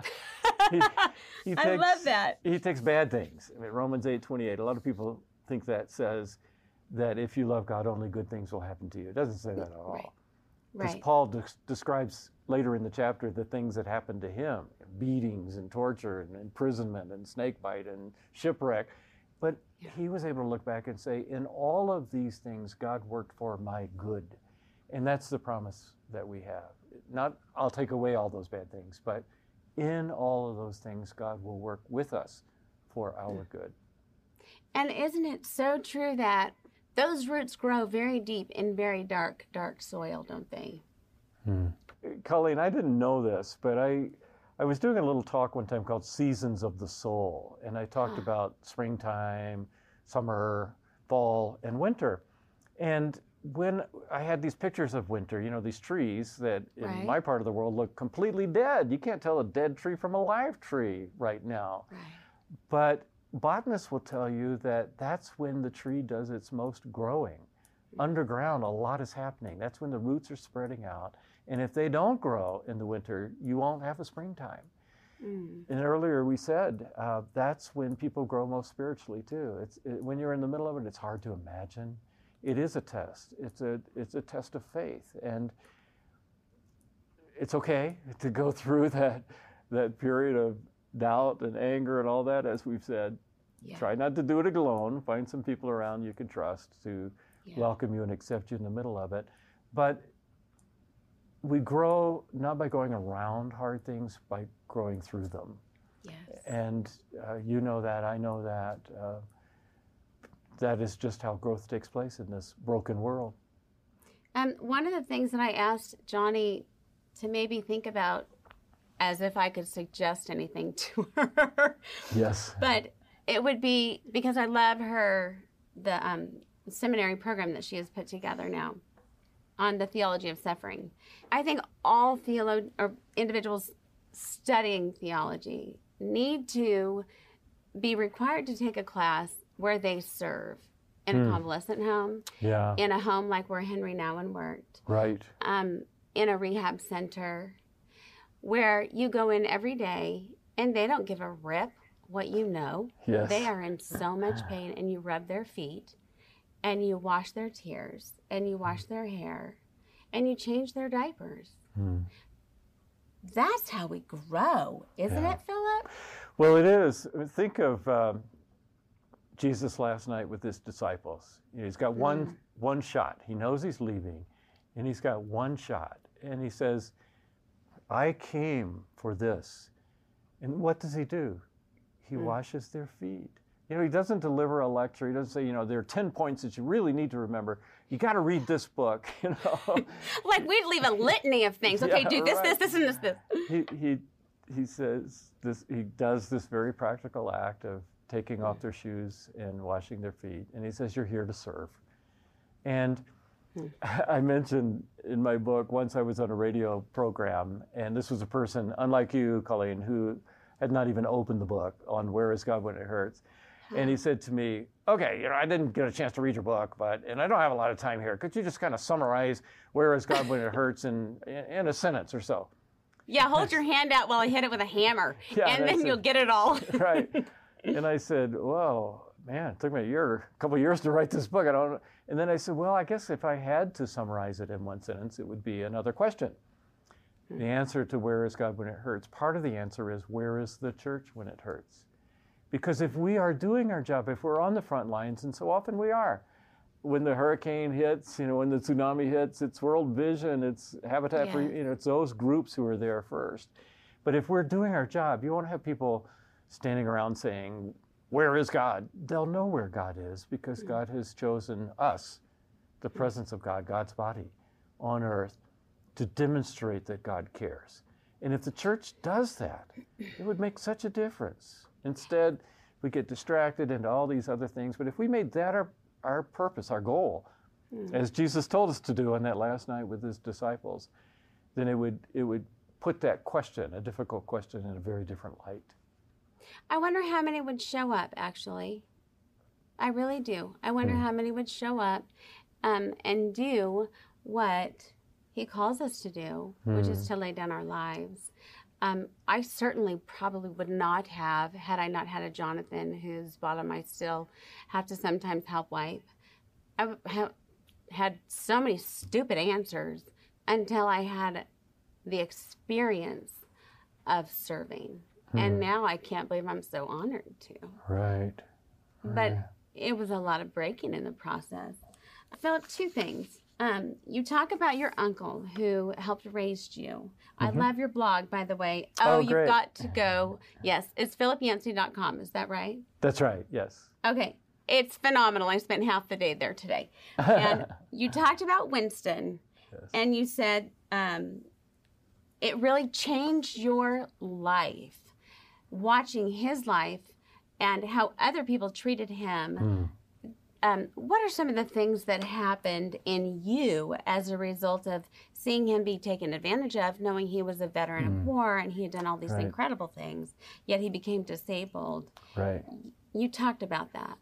he, he takes, I love that. He takes bad things. I mean, Romans eight twenty-eight, a lot of people think that says that if you love God, only good things will happen to you. It doesn't say that at all. Right. Because right. Paul de- describes later in the chapter the things that happened to him, beatings and torture and imprisonment and snakebite and shipwreck. But yeah. he was able to look back and say, in all of these things, God worked for my good. And that's the promise that we have. Not, I'll take away all those bad things, but in all of those things, God will work with us for our good. And isn't it so true that those roots grow very deep in very dark, dark soil, don't they? Hmm. Colleen, I didn't know this, but I I was doing a little talk one time called Seasons of the Soul, and I talked huh. about springtime, summer, fall, and winter. And when I had these pictures of winter, you know, these trees that in right. my part of the world look completely dead. You can't tell a dead tree from a live tree right now. Right. But botanists will tell you that that's when the tree does its most growing. Underground, a lot is happening. That's when the roots are spreading out. And if they don't grow in the winter, you won't have a springtime. Mm. And earlier we said uh, that's when people grow most spiritually too. It's it, when you're in the middle of it, it's hard to imagine. It is a test. It's a it's a test of faith, and it's okay to go through that that period of doubt and anger and all that, as we've said. Yeah. Try not to do it alone. Find some people around you can trust to yeah. welcome you and accept you in the middle of it. But we grow not by going around hard things, by growing through them. Yes. And uh, you know that, I know that. Uh, that is just how growth takes place in this broken world. Um, one of the things that I asked Johnny to maybe think about, as if I could suggest anything to her. Yes. But it would be, because I love her, the um, seminary program that she has put together now on the theology of suffering. I think all theolo- or individuals studying theology need to be required to take a class where they serve in mm. a convalescent home, yeah. in a home like where Henry Nouwen worked, right, um, in a rehab center, where you go in every day and they don't give a rip what you know. Yes. They are in so much pain, and you rub their feet and you wash their tears and you wash their hair and you change their diapers. Mm. That's how we grow, isn't yeah. it, Philip? Well, it is. Think of um, Jesus last night with his disciples. You know, he's got one mm. one shot. He knows he's leaving, and he's got one shot. And he says, I came for this. And what does he do? He mm. washes their feet. You know, he doesn't deliver a lecture. He doesn't say, you know, there are ten points that you really need to remember. You got to read this book, you know. Like we'd leave a litany of things. Okay, yeah, do this, right. this, this, and this, this. He, he, he says this, he does this very practical act of taking off their shoes and washing their feet. And he says, you're here to serve. And I mentioned in my book, once I was on a radio program, and this was a person, unlike you, Colleen, who had not even opened the book on Where is God When It Hurts. And he said to me, okay, you know, I didn't get a chance to read your book, but, and I don't have a lot of time here. Could you just kind of summarize Where is God When It Hurts in, in, in a sentence or so? Yeah, hold your hand out while I hit it with a hammer, Yeah, and then that's you'll it. get it all. Right. And I said, well, man, it took me a year, a couple of years to write this book. I don't know. And then I said, well, I guess if I had to summarize it in one sentence, it would be another question. The answer to Where is God When It Hurts, part of the answer is, where is the church when it hurts? Because if we are doing our job, if we're on the front lines, and so often we are, when the hurricane hits, you know, when the tsunami hits, it's World Vision, it's Habitat Yeah. for, you know, it's those groups who are there first. But if we're doing our job, you won't have people standing around saying, where is God? They'll know where God is because God has chosen us, the presence of God, God's body on earth, to demonstrate that God cares. And if the church does that, it would make such a difference. Instead, we get distracted into all these other things. But if we made that our, our purpose, our goal, mm. as Jesus told us to do on that last night with his disciples, then it would it would put that question, a difficult question, in a very different light. I wonder how many would show up, actually. I really do. I wonder mm. how many would show up um, and do what he calls us to do, mm. which is to lay down our lives. Um, I certainly probably would not have, had I not had a Jonathan whose bottom I still have to sometimes help wipe. I have had so many stupid answers until I had the experience of serving. Hmm. And now I can't believe I'm so honored to. Right. But right. It was a lot of breaking in the process. Philip, two things. Um, you talk about your uncle who helped raise you. Mm-hmm. I love your blog, by the way. Oh, oh you've great. got to go. Yes, it's philip yancey dot com. Is that right? That's right, yes. Okay. It's phenomenal. I spent half the day there today. And you talked about Winston, yes. and you said um, it really changed your life, watching his life and how other people treated him. Mm. Um, what are some of the things that happened in you as a result of seeing him be taken advantage of, knowing he was a veteran mm. of war and he had done all these right. incredible things, yet he became disabled? Right. You talked about that.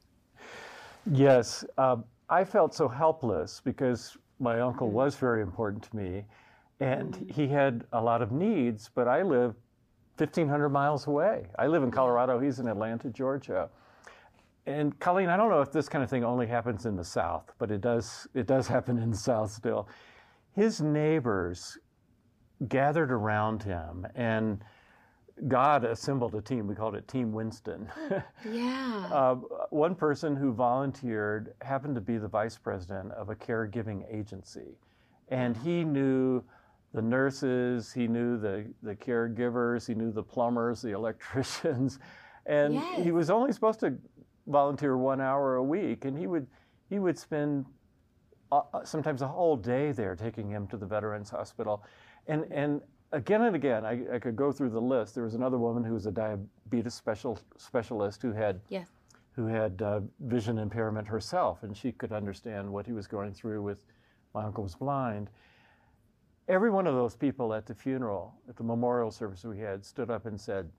Yes. Uh, I felt so helpless because my uncle mm. was very important to me, and mm. he had a lot of needs, but I live fifteen hundred miles away. I live in Colorado. He's in Atlanta, Georgia. And Colleen, I don't know if this kind of thing only happens in the South, but it does it does happen in the South still. His neighbors gathered around him, and God assembled a team. We called it Team Winston. Yeah. uh, one person who volunteered happened to be the vice president of a caregiving agency. And he knew the nurses, he knew the, the caregivers, he knew the plumbers, the electricians. And yes. he was only supposed to volunteer one hour a week, and he would he would spend uh, sometimes a whole day there, taking him to the Veterans Hospital, and and again and again I, I could go through the list. There was another woman who was a diabetes special specialist who had yes. who had uh, vision impairment herself, and she could understand what he was going through with my uncle was blind. Every one of those people at the funeral, at the memorial service we had, stood up and said,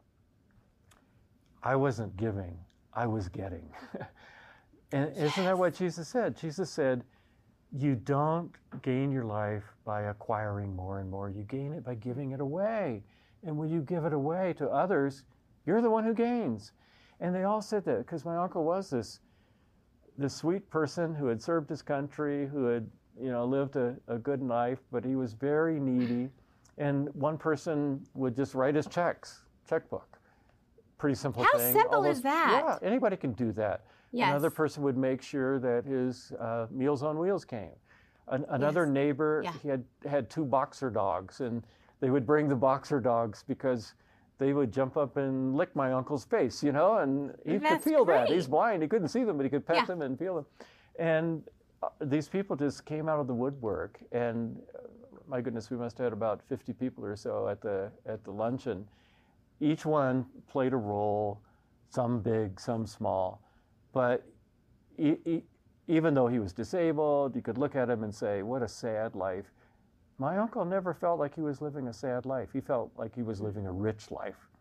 "I wasn't giving, I was getting." And yes. Isn't that what Jesus said? Jesus said, you don't gain your life by acquiring more and more. You gain it by giving it away. And when you give it away to others, you're the one who gains. And they all said that because my uncle was this, this sweet person who had served his country, who had, you know, lived a, a good life, but he was very needy. And one person would just write his checks, checkbook. Pretty simple How thing. How simple Almost, is that? Yeah, anybody can do that. Yes. Another person would make sure that his uh, Meals on Wheels came. An, another yes. neighbor, yeah. he had, had two boxer dogs, and they would bring the boxer dogs because they would jump up and lick my uncle's face, you know, and he That's could feel great. that. He's blind, he couldn't see them, but he could pet yeah. them and feel them. And uh, these people just came out of the woodwork, and uh, my goodness, we must have had about fifty people or so at the at the luncheon. Each one played a role, some big, some small. But e- e- even though he was disabled, you could look at him and say, what a sad life. My uncle never felt like he was living a sad life. He felt like he was living a rich life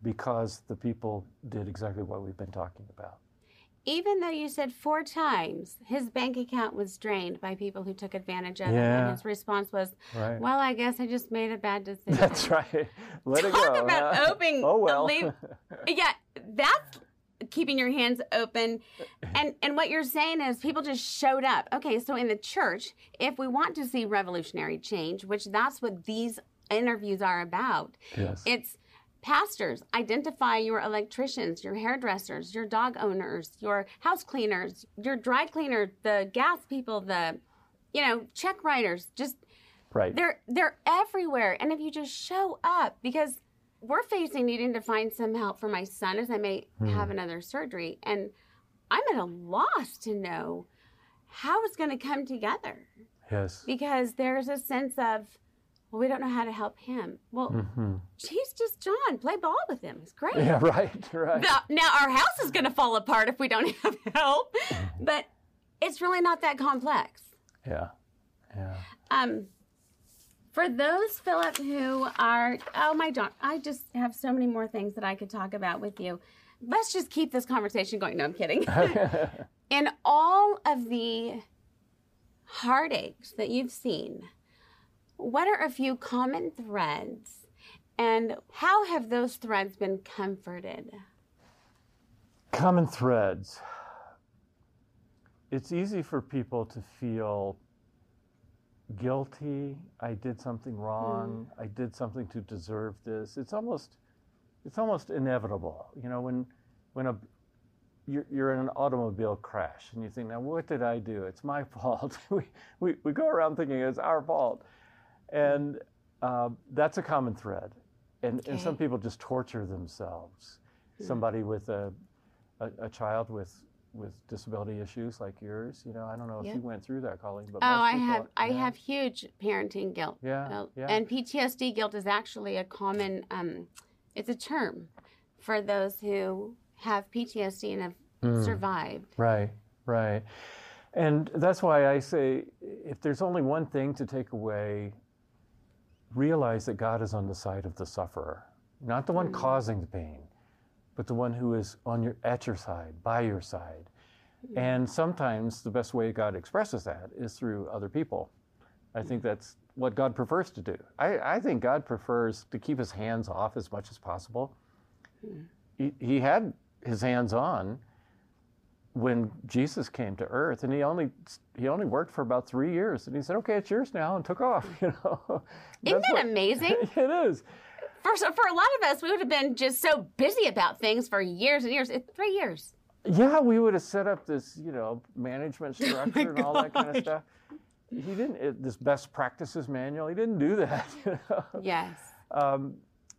because the people did exactly what we've been talking about. Even though you said four times his bank account was drained by people who took advantage of it, Yeah. and his response was, Right. well, I guess I just made a bad decision. That's right. Let it Talk go. about huh? opening. Oh, well. leave- yeah, that's keeping your hands open. And and what you're saying is people just showed up. Okay, so in the church, if we want to see revolutionary change, which that's what these interviews are about, Yes. it's pastors, identify your electricians, your hairdressers, your dog owners, your house cleaners, your dry cleaner, the gas people, the, you know, check writers. Just Right. they're they're everywhere. And if you just show up, because we're facing needing to find some help for my son as I may have another surgery, and I'm at a loss to know how it's going to come together, Yes. because there's a sense of, well, we don't know how to help him. Well, Mm-hmm. he's just John. Play ball with him. It's great. Yeah, right, right. Now, now our house is going to fall apart if we don't have help, but it's really not that complex. Yeah, yeah. Um, for those, Philip, who are, oh my God, I just have so many more things that I could talk about with you. Let's just keep this conversation going. No, I'm kidding. In all of the heartaches that you've seen, what are a few common threads, and how have those threads been comforted? Common threads. It's easy for people to feel guilty. I did something wrong. Mm. I did something to deserve this. It's almost, it's almost inevitable. You know, when, when a, you're, you're in an automobile crash and you think, now what did I do? It's my fault. we, we, we go around thinking it's our fault. And uh, that's a common thread. And, okay. and some people just torture themselves. Mm. Somebody with a, a, a child with with disability issues like yours, you know, I don't know if yeah. you went through that, Colleen, but oh, most I people, have, yeah. I have huge parenting guilt. Yeah, uh, yeah. And P T S D guilt is actually a common, um, it's a term for those who have P T S D and have mm. survived. Right, right. And that's why I say, if there's only one thing to take away, realize that God is on the side of the sufferer, not the one mm. causing the pain, but the one who is on your at your side, by your side. And sometimes the best way God expresses that is through other people. I think that's what God prefers to do. I, I think God prefers to keep his hands off as much as possible. He, he had his hands on when Jesus came to earth, and he only he only worked for about three years, and he said, "Okay, it's yours now," and took off. You know, isn't that what, amazing? It is. For for a lot of us, we would have been just so busy about things for years and years. It, three years. Yeah, we would have set up this, you know, management structure oh and all that kind of stuff. He didn't. It, this best practices manual. He didn't do that. You know? Yes. Um,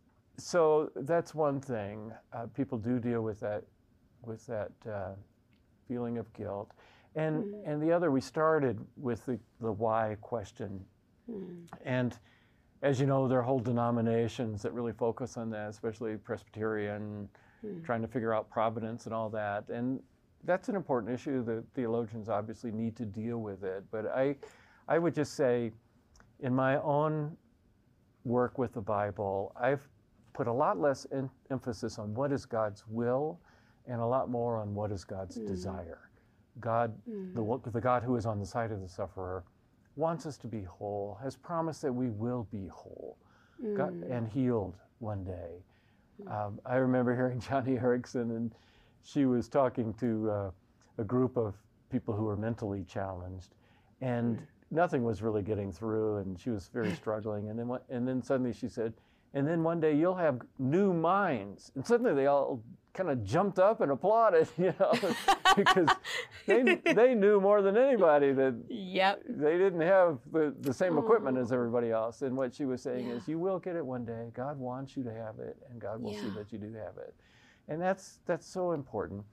so that's one thing. Uh, people do deal with that, with that uh, feeling of guilt, and mm. and the other. We started with the the why question, mm. and as you know, there are whole denominations that really focus on that, especially Presbyterian, mm. trying to figure out providence and all that. And that's an important issue that theologians obviously need to deal with it. But I, I would just say, in my own work with the Bible, I've put a lot less in, emphasis on what is God's will and a lot more on what is God's mm. desire. God, mm. the, the God who is on the side of the sufferer, wants us to be whole, has promised that we will be whole mm. God, and healed one day. Mm. Um, I remember hearing Joni Eareckson, and she was talking to uh, a group of people who were mentally challenged, and mm. nothing was really getting through, and she was very struggling. And then, and then suddenly she said, and then one day you'll have new minds. And suddenly they all kind of jumped up and applauded, you know, because they they knew more than anybody that yep. they didn't have the, the same equipment as everybody else. And what she was saying yeah. is, you will get it one day. God wants you to have it, and God will yeah. see that you do have it. And that's that's so important.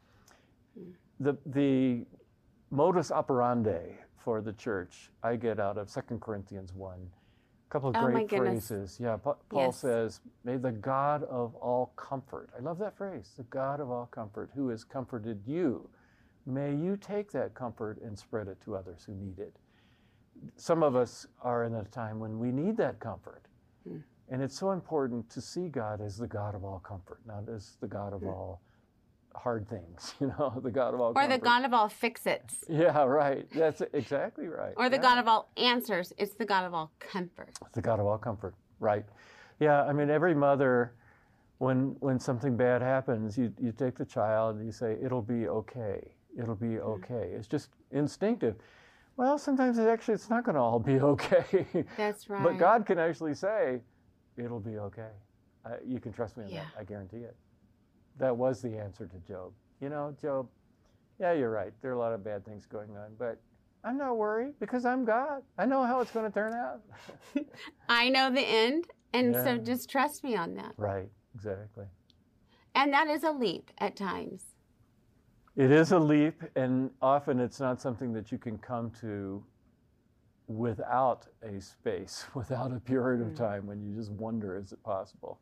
The the modus operandi for the church I get out of Second Corinthians one. A couple of oh great phrases. Yeah, Pa- Paul yes. says, may the God of all comfort, I love that phrase, the God of all comfort, who has comforted you, may you take that comfort and spread it to others who need it. Some of us are in a time when we need that comfort. Mm. And it's so important to see God as the God of all comfort, not as the God of all hard things, you know, the God of all Or comfort. the God of all fix-its. Yeah, right. That's exactly right. Or the yeah. God of all answers. It's the God of all comfort. It's the God of all comfort, right. Yeah, I mean, every mother, when when something bad happens, you, you take the child and you say, it'll be okay. It'll be okay. It's just instinctive. Well, sometimes it actually it's not going to all be okay. That's right. But God can actually say, it'll be okay. Uh, you can trust me on Yeah. that. I guarantee it. That was the answer to Job. You know, Job, yeah, you're right. There are a lot of bad things going on, but I'm not worried because I'm God. I know how it's going to turn out. I know the end, and Yeah. so just trust me on that. Right, exactly. And that is a leap at times. It is a leap, and often it's not something that you can come to without a space, without a period of time when you just wonder, is it possible?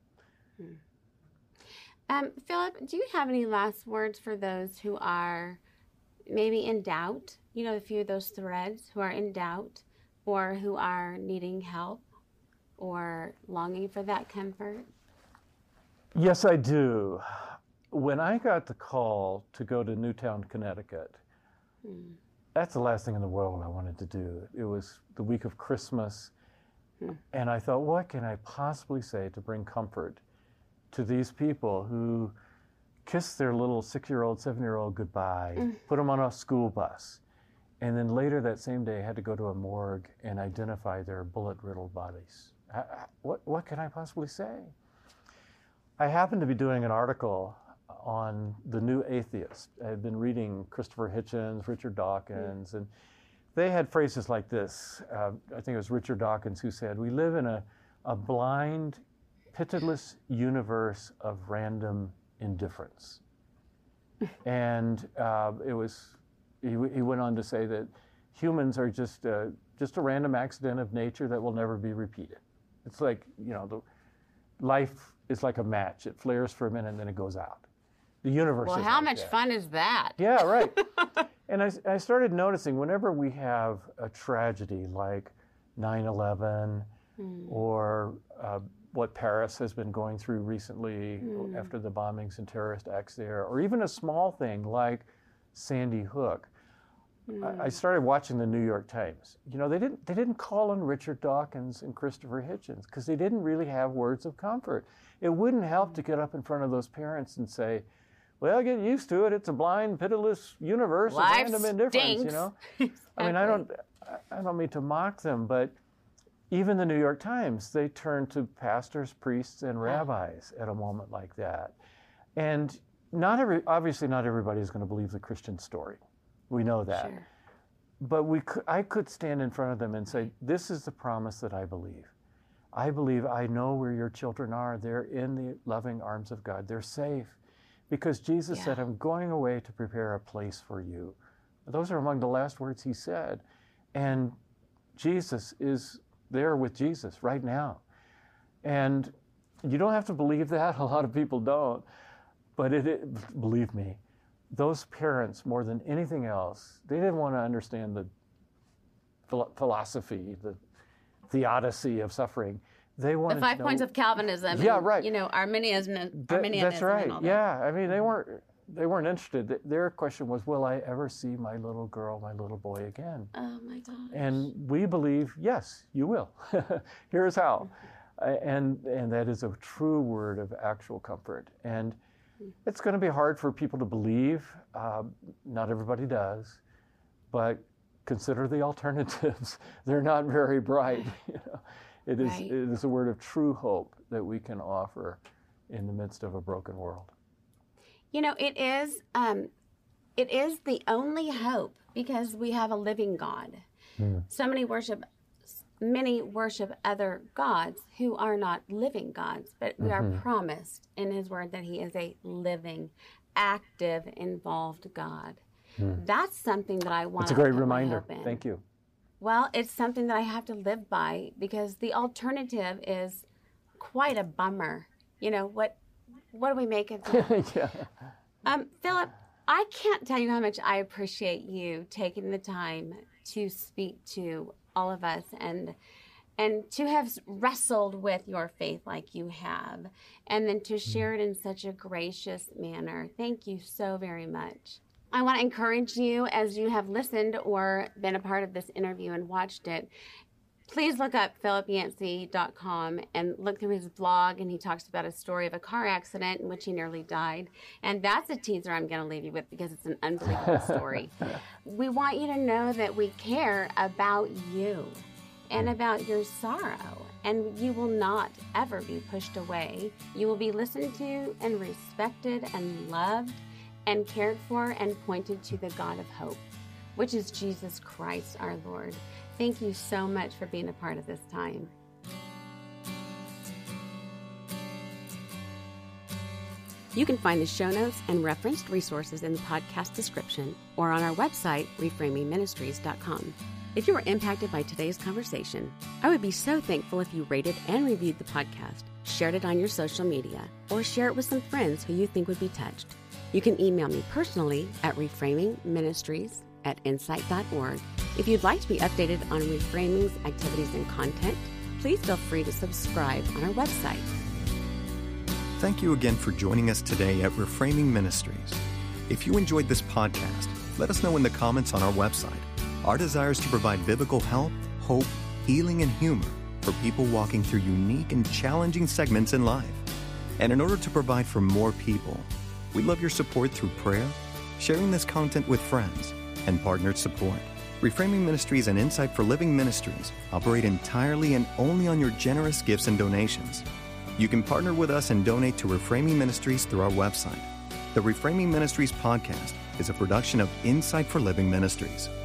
Um, Philip, do you have any last words for those who are maybe in doubt? You know, a few of those threads who are in doubt or who are needing help or longing for that comfort? Yes, I do. When I got the call to go to Newtown, Connecticut, Hmm. that's the last thing in the world I wanted to do. It was the week of Christmas, Hmm. and I thought, what can I possibly say to bring comfort to these people who kissed their little six-year-old, seven-year-old goodbye, Mm. put them on a school bus, and then later that same day had to go to a morgue and identify their bullet-riddled bodies. I, I, what, what can I possibly say? I happened to be doing an article on the New Atheist. I had been reading Christopher Hitchens, Richard Dawkins, and they had phrases like this. Uh, I think it was Richard Dawkins who said, we live in a, a blind, pitiless universe of random indifference. And uh, it was, he, he went on to say that humans are just, uh, just a random accident of nature that will never be repeated. It's like, you know, the life is like a match. It flares for a minute and then it goes out. The universe Well, is how like much that. fun is that? Yeah, right. And I, I started noticing whenever we have a tragedy like nine eleven Mm. or uh, what Paris has been going through recently Mm. after the bombings and terrorist acts there, or even a small thing like Sandy Hook, Mm. I, I started watching the New York Times. You know, they didn't they didn't call on Richard Dawkins and Christopher Hitchens because they didn't really have words of comfort. It wouldn't help to get up in front of those parents and say, well, get used to it. It's a blind, pitiless universe of Life random indifference, stinks. you know? I mean, I don't, I don't mean to mock them, but even the New York Times, they turn to pastors, priests, and rabbis at a moment like that. And not every, obviously not everybody is going to believe the Christian story. We know that. Sure. But we could, I could stand in front of them and say, this is the promise that I believe. I believe I know where your children are. They're in the loving arms of God. They're safe. Because Jesus Yeah. said, I'm going away to prepare a place for you. Those are among the last words he said. And Jesus is there with Jesus right now. And you don't have to believe that. A lot of people don't. But it, it, believe me, those parents, more than anything else, they didn't want to understand the philo- philosophy, the theodicy of suffering. They wanted The five to know, points of Calvinism. Yeah, and, right. You know, Arminianism, That- Arminianism That's right. and all that. Yeah, I mean, they weren't they weren't interested. Th- Their question was, will I ever see my little girl, my little boy again? Oh my gosh. And we believe, yes, you will. Here's how. Uh, And and that is a true word of actual comfort. And it's going to be hard for people to believe. Uh, not everybody does, but consider the alternatives. They're not very bright. You know? It is Right. it is a word of true hope that we can offer in the midst of a broken world. You know, it is um, it is the only hope because we have a living God. Hmm. So many worship many worship other gods who are not living gods, but we Mm-hmm. are promised in his word that he is a living, active, involved God. That's something that I want It's a to great put my reminder. hope in. Thank you. Well, it's something that I have to live by because the alternative is quite a bummer. You know, what what do we make of that? Yeah. Um, Philip, I can't tell you how much I appreciate you taking the time to speak to all of us and and to have wrestled with your faith like you have, and then to share it in such a gracious manner. Thank you so very much. I want to encourage you, as you have listened or been a part of this interview and watched it, please look up philip yancey dot com and look through his blog, and he talks about a story of a car accident in which he nearly died. And that's a teaser I'm going to leave you with because it's an unbelievable story. We want you to know that we care about you and about your sorrow, and you will not ever be pushed away. You will be listened to and respected and loved and cared for and pointed to the God of hope, which is Jesus Christ our Lord. Thank you so much for being a part of this time. You can find the show notes and referenced resources in the podcast description or on our website, reframing ministries dot com. If you were impacted by today's conversation, I would be so thankful if you rated and reviewed the podcast, shared it on your social media, or share it with some friends who you think would be touched. You can email me personally at reframing ministries at insight dot org. If you'd like to be updated on Reframing's activities and content, please feel free to subscribe on our website. Thank you again for joining us today at Reframing Ministries. If you enjoyed this podcast, let us know in the comments on our website. Our desire is to provide biblical help, hope, healing, and humor for people walking through unique and challenging segments in life. And in order to provide for more people, we love your support through prayer, sharing this content with friends, and partnered support. Reframing Ministries and Insight for Living Ministries operate entirely and only on your generous gifts and donations. You can partner with us and donate to Reframing Ministries through our website. The Reframing Ministries podcast is a production of Insight for Living Ministries.